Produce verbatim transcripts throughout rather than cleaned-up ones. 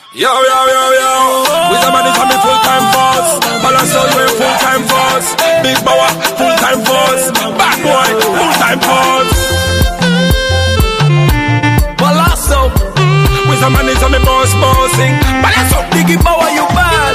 Yo, yo, yo, yo. With a man is on me full-time boss. Balance out you full-time boss. Big Bower, full-time boss. Bad boy, full-time boss. Balance out. With a man is on me boss, bossing. Balance out, Biggie Bower, you bad.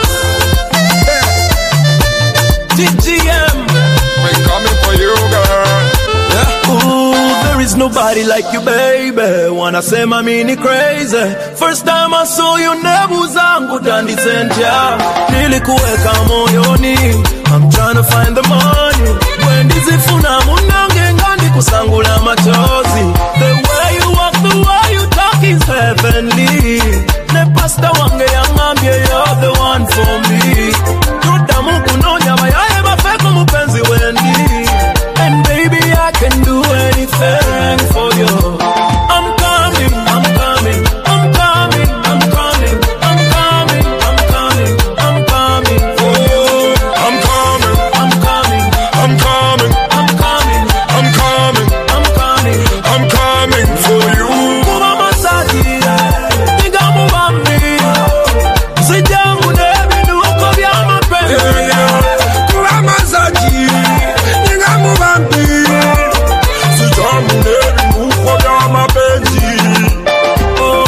Yeah. T G M. We're coming for you, girl. Yeah. Ooh, there is nobody like you, baby. Wanna say my mini crazy. First time I saw you, nebu zangu dandi zenja. Nilikuweka moyoni. I'm trying to find the money. When dizifuna munange ngandi kusangula machozi. The way you walk, the way you talk is heavenly. Ne pasta wange yangambye, you're the one for me. Tudamu kunonya mayaye mafeko mupenzi wendi. And baby, I can do anything for you. I'm coming, I'm coming, I'm coming, I'm coming, I'm coming, I'm coming, I'm coming for you. I'm coming, I'm coming, I'm coming, I'm coming, I'm coming, I'm coming, I'm coming for you. Kuba masaji, niga mubambi. Sijangu nebi nuko vya mapenzi. Kuba masaji, niga mubambi. Sijangu nebi nuko vya mapenzi. Oh,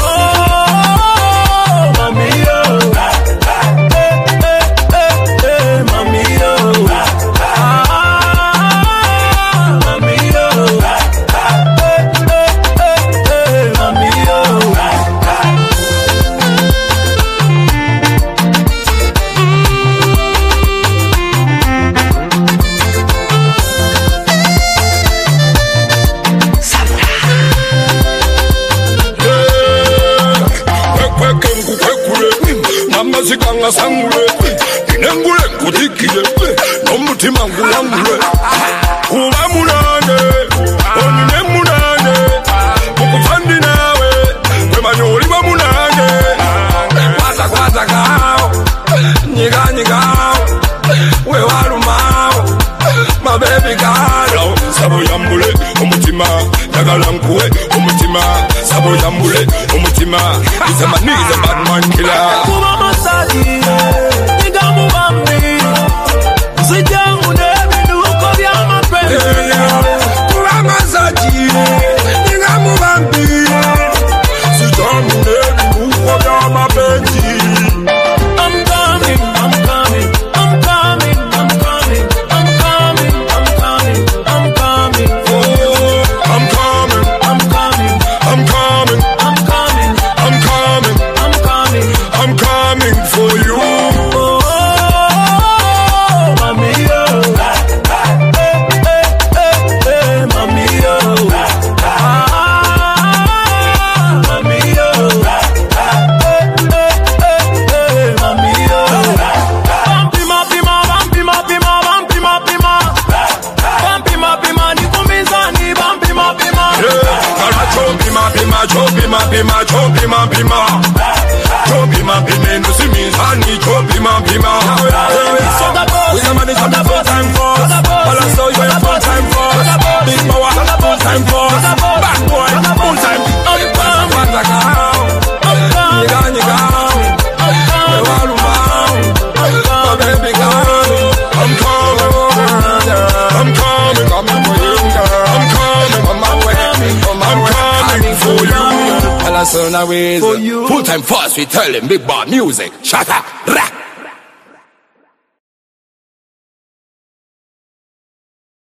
mami yo. Eh, eh, eh, eh, mami yo. Ah, mami yo. Eh, eh, eh, eh, mami yo. Kweke nkukwekule namazika ngasangule inengule nkudikile nomutima ngulangule kuba munane onine munane mukufandi nawe kwemanyoliwa munane kwata kwata kao nyiga nyigao wewalumao mabebi galo sabo yambule omutima njagala nkuwe omutima sabo yambule omutima izamaniza badman killer. Kuba masaji, niga mubambi. Sijangu nebi nuko vya mapenzi. Kuba masaji, niga mubambi. Sijangu nebi nuko vya mapenzi. I'm coming, I'm coming, I'm coming, I'm coming, I'm coming, I'm coming, I'm coming for you. I'm coming, I'm coming, I'm coming, I'm coming, I'm coming, I'm coming. I'm coming for you. Oh, mami yo. Eh, eh, eh, eh, mami yo. Ah, mami yo. Eh, eh, eh, eh, mami yo. Bampima, pima, bampima, pima, bampima, pima. Bampima, pima, nikumizani, bampima, pima. Kala chopima pima chopima pima chopima pima chopima pima no simizani chopima pima. With a man is on the full time force. Balance out you full time force. Big Bower full time force. Bad boy full time. Kwata kwata kao nyiga nyigao wewalumao mabebi galo. I'm coming, I'm coming, coming for you, girl. I'm coming on my way, I'm coming for you. Tell us on our ways. For you. Full time force, we tell him big bar music. Shut up. Rah.